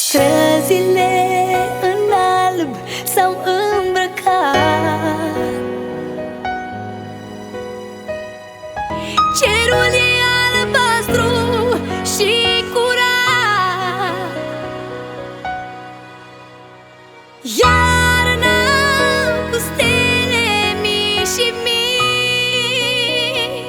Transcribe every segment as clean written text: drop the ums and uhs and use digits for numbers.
Străzile în alb s-au îmbrăcat, cerul e albastru și curat. Iarna cu stele mii și mii,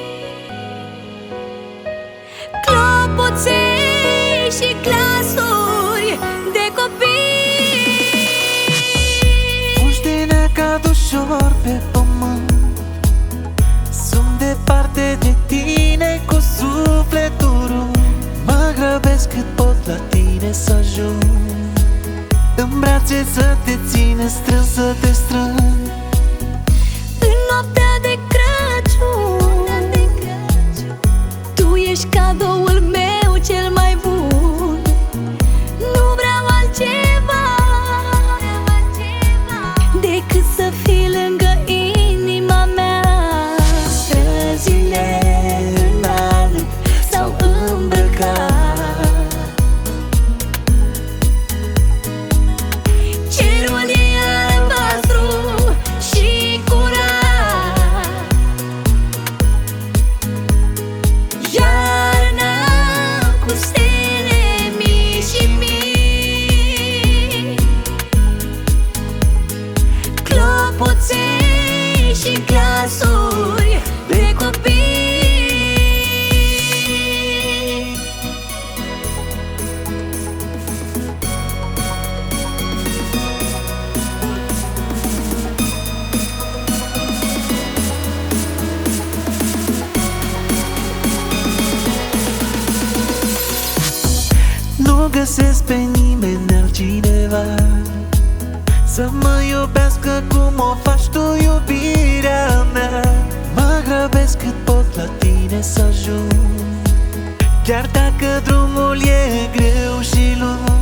clopoței și glasuri de copii. Fugi din necad ușor pe pământ, sunt departe de tine cu sufletul rupt. Mă grăbesc cât pot la tine să ajung, în brațe să te țin, strâns să te strâng. În noaptea de Crăciun, tu ești cadoul meu cel mai bun. Nu vreau altceva decât să fii lângă inima mea. Străzile în alb s-au îmbrăcat, cerul e albastru și curat. Iarna cu stele mii și mii, clopoței și glasuri de copii. Nu găsesc pe nimeni altcineva să mă iubească cum o faci tu, iubirea mea. Mă grăbesc cât pot la tine să ajung, chiar dacă drumul e greu și lung.